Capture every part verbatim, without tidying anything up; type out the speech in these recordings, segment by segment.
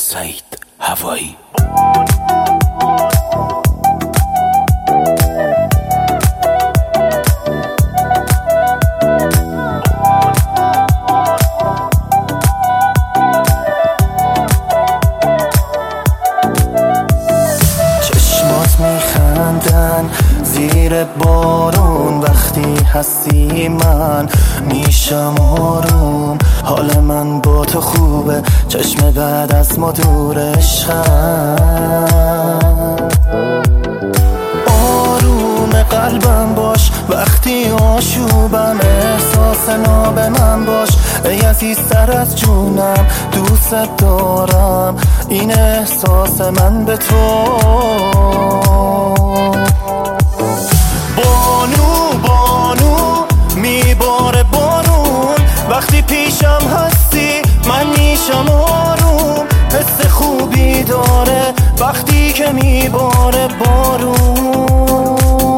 سعید هوایی. چشمات میخندن زیر بارون، وقتی هستی من میشم آروم. حال من با تو خوبه، چشم بعد از ما دور عشقم. آروم قلبم باش وقتی آشوبم، احساس ناب من باش ای عزیز سر از جونم. دوست دارم این احساس من به تو. بانو بانو میباره بارون، وقتی پیشم هستی من میشم آروم. حس خوبی داره وقتی که میباره بارون.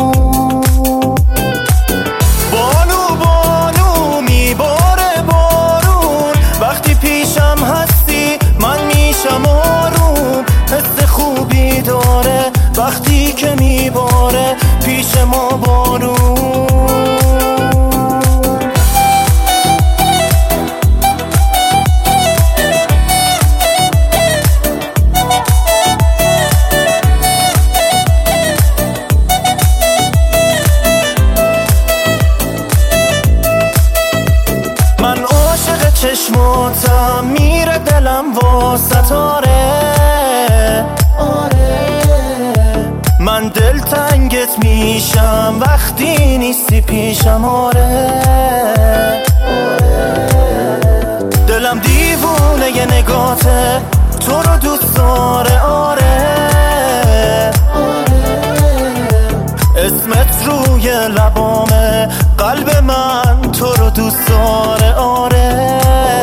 بانو بانو میباره بارون، وقتی پیشم هستی من میشم آروم. حس خوبی داره وقتی که میباره پیش ما بارون. من عاشق چشماتم، میره دلم واسه آره. من دلتنگت میشم وقتی نیستی پیشم آره. دلم دیوونه ی نگاته، تو رو دوست داره آره. اسمت روی لبامه، قلب من تو رو دوست داره آره.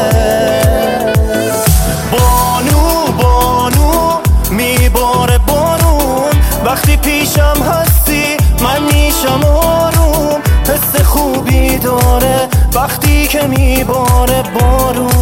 بانو بانو میباره بارون، وقتی پیشم هستی من میشم آروم. حس خوبی داره وقتی که میباره بارون.